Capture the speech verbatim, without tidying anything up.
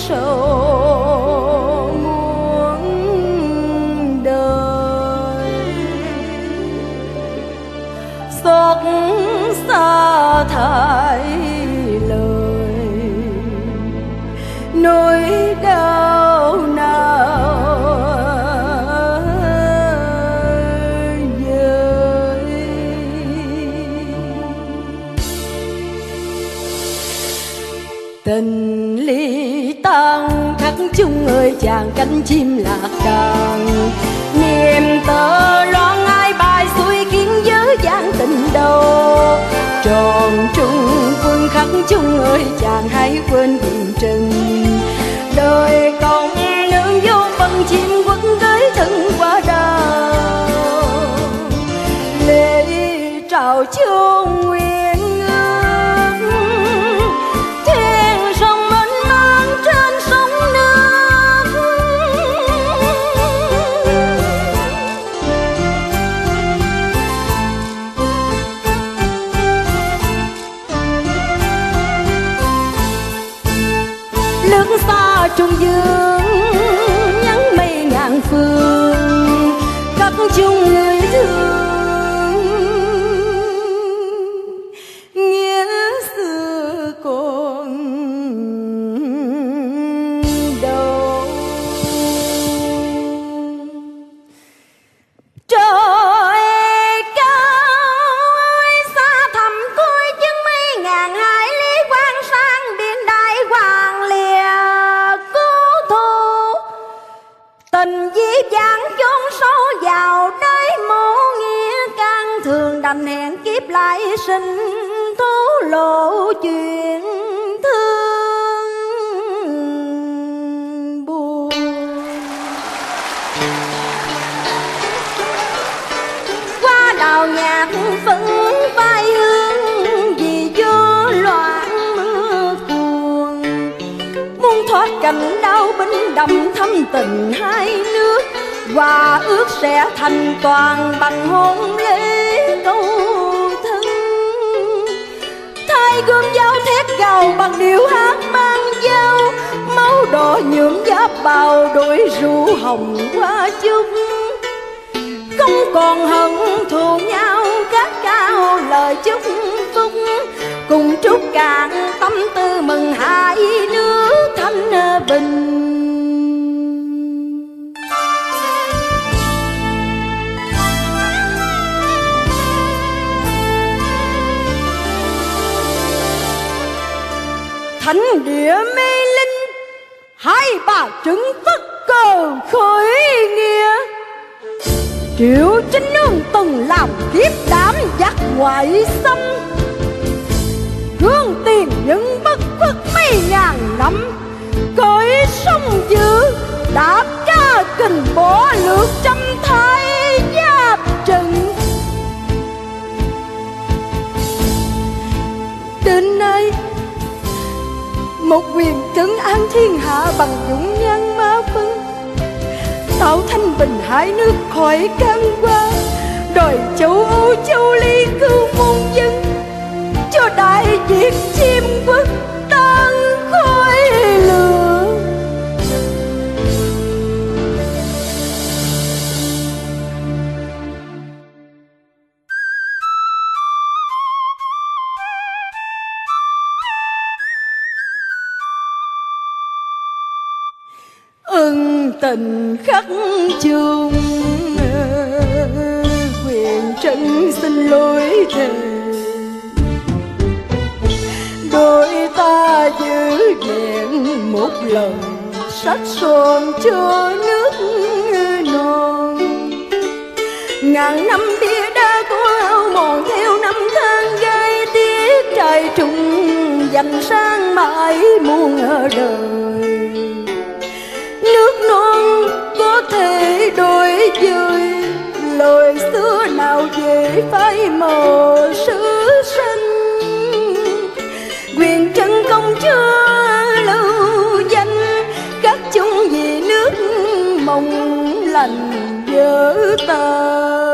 sầu muôn đời. Xót xa thay lời nỗi đau nào vơi. Tình ly tan khắc chung ơi chàng cánh chim lạc đàn, niềm tơ loan ai bài xuôi khiến dớ dáng tình đầu. Tròn trung quân khắc chung ơi chàng hãy quên quyền trần, đời công nương vô phần chim quất tới thân qua đào. Lễ trào chuông nguyện ước, thuyền sông mênh mang trên sông nước. Lướt xa trung dương nhắn mây ngàn phương, khắc chung người thương nghĩa xưa còn đâu. Trời cao ơi xa thẳm cuối chân mây ngàn hải lý, quan sang biển đại hoàng lìa cứu thù. Tình dĩ dàng chốn sâu vào nơi mộ nghĩa, can thường đành hẹn kiếp lại sinh thú lộ chuyện thương buồn. Qua đào nhạc phấn vai hương vì vô loạn mưa cuồng, muốn thoát cảnh đau binh đậm thâm tình hai nước. Hòa ước sẽ thành toàn bằng hôn lễ câu thân, thay gươm dao thét gào bằng điệu hát mang dao. Máu đỏ nhuộm giáp bào đổi rượu hồng qua chúc, không còn hận thù nhau cát cao lời chúc phúc. Cùng chúc cạn tâm tư mừng hai nước thanh bình. Thánh địa mê linh hai bà trứng phất cờ khởi nghĩa, Triệu Chính Nương từng làm kiếp đảm giặc ngoại xâm. Gương tiền những bất khuất mấy ngàn năm, cõi sông dữ đã ca kình bỏ lượt trăm thái giáp trận. Đến nay một quyền trấn an thiên hạ bằng dũng nhân ma phân, tạo thanh bình hai nước khỏi can qua. Đòi châu Âu châu Ly cứu muôn dân, cho đại việt chiêm quốc tan khói lửa. Ân tình khắc chung, quyền trân xin lỗi thề. Đôi ta giữ vẹn một lần sắc son cho nước non. Ngàn năm bia đá có hao mòn theo năm tháng gai tiếc. Trời trung dành sang mãi muôn ở đời. Nước non có thể đổi dời, lời xưa nào về phai màu sứ xanh. Quyền trân công chúa lưu danh, các chung vì nước mộng lành vỡ tan.